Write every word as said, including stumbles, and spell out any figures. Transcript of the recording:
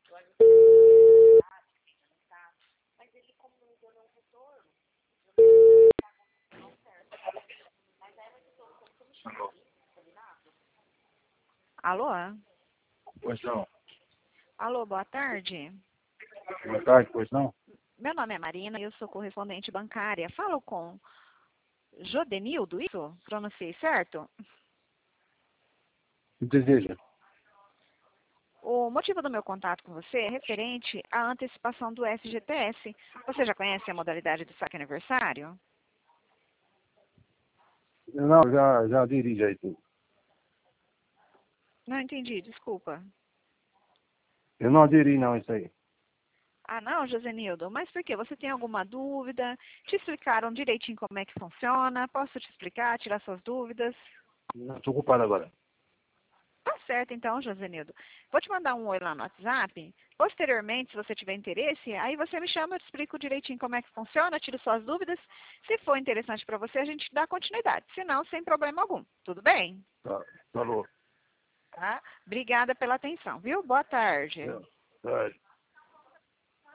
Alô? Pois não. Alô, boa tarde. Boa tarde, pois não? Meu nome é Marina e eu sou correspondente bancária. Falo com Jodenildo, isso? Pronunciei certo? O que deseja? O motivo do meu contato com você é referente à antecipação do F G T S. Você já conhece a modalidade do saque aniversário? Não, já, já dirige aí tudo. Não entendi, desculpa. Eu não aderi não isso aí. Ah, não, Josenildo, mas por quê? Você tem alguma dúvida? Te explicaram direitinho como é que funciona? Posso te explicar, tirar suas dúvidas? Não, estou ocupado agora. Tá certo, então, Josenildo. Vou te mandar um oi lá no WhatsApp. Posteriormente, se você tiver interesse, aí você me chama, eu te explico direitinho como é que funciona, tiro suas dúvidas. Se for interessante para você, a gente dá continuidade. Se não, sem problema algum. Tudo bem? Tá, falou. Tá? Obrigada pela atenção, viu? Boa tarde. É, tarde.